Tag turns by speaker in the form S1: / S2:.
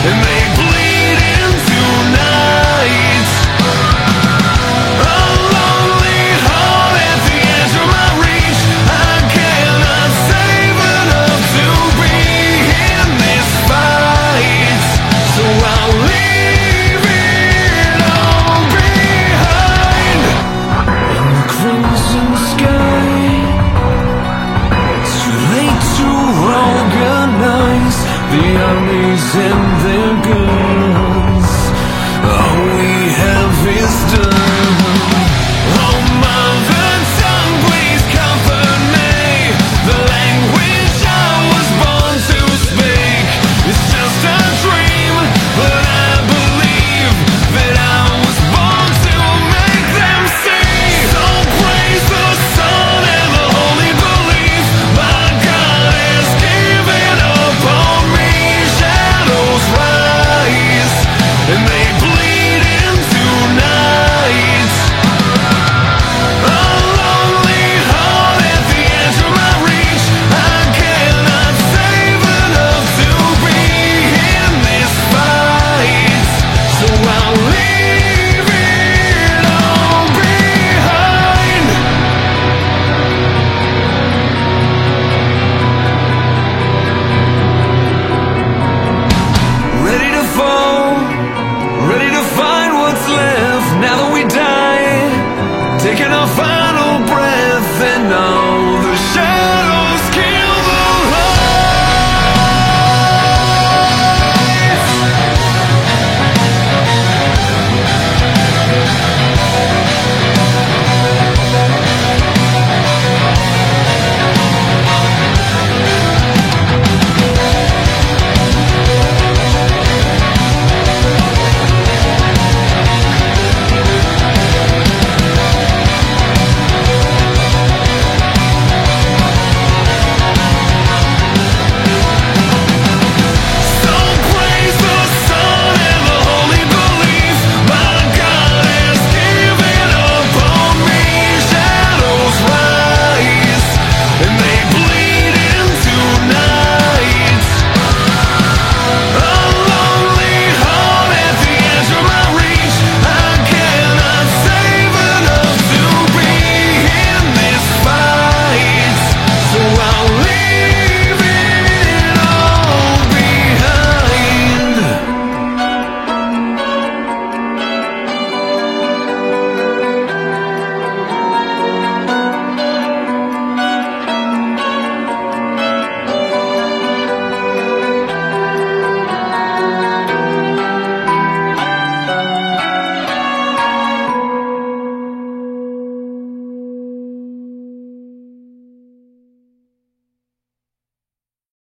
S1: and they bleed into night. A lonely heart at the edge of my reach. I cannot save enough to be in this fight, so I'll leave it all behind. In the crimson sky, it's too late to organize the armies and their guns. All we have is done. Oh, mother tongue, please comfort me. The language I was born to speak is just a dream, but I believe that I was born to make them see. So praise the sun and the holy belief my God has given up on me. Shadows rise and they